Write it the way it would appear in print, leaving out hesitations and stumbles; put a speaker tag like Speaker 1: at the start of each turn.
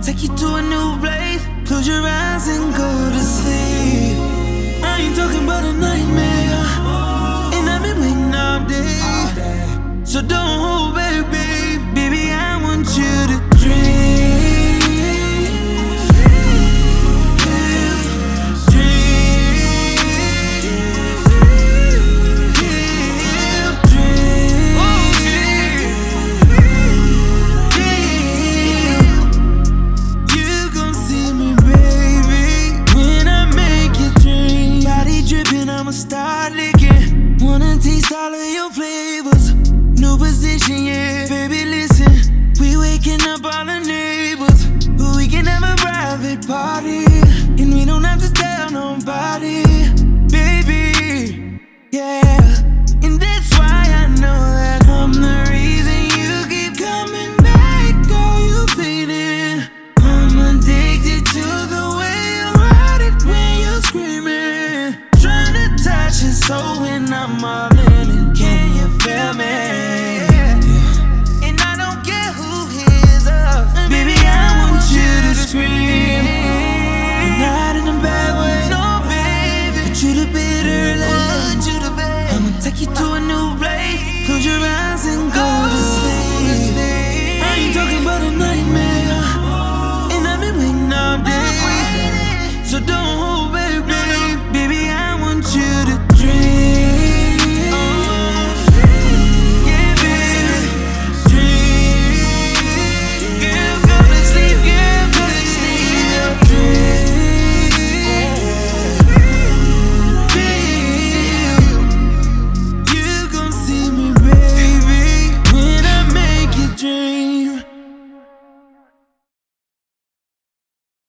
Speaker 1: take you to a new place. Close your eyes and go to sleep. I ain't talking about a nightmare, and I've been waiting all day. So don't hold back, babe. Baby, I want you to dream. I'ma start licking. Wanna taste all of your flavors. New position, yeah. Baby, listen. We waking up all the neighbors. We can have a private party, and we don't have to tell nobody. Baby, yeah. And that's why I know that I'm the reason you keep coming back. Girl, you fading. I'm addicted to the way you ride it when you're screaming. Touch your soul when I'm all in it. Can you feel me? Yeah. And I don't care who hears us. Baby, I want you to scream. Not in a bad way, no, baby. Put you to bed early. I'ma take you to a new place. Close your eyes and go to sleep. I ain't talking about a nightmare, and I've been waiting all day. So don't hold back, babe. Baby, I want you to